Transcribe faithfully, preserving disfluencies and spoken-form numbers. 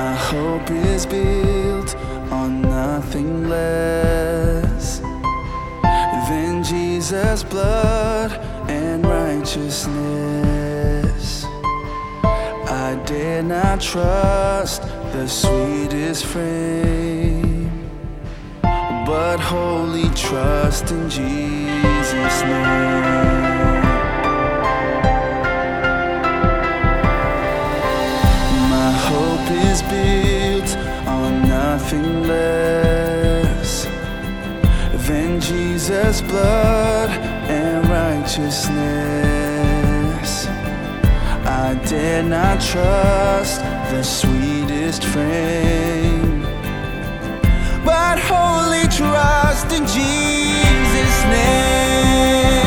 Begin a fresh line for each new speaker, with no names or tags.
My hope is built on nothing less than Jesus' blood and righteousness. I dare not trust the sweetest frame, but wholly trust in Jesus' name. My hope is built on nothing less than Jesus' blood and righteousness. I dare not trust the sweetest frame, but wholly trust in Jesus' name.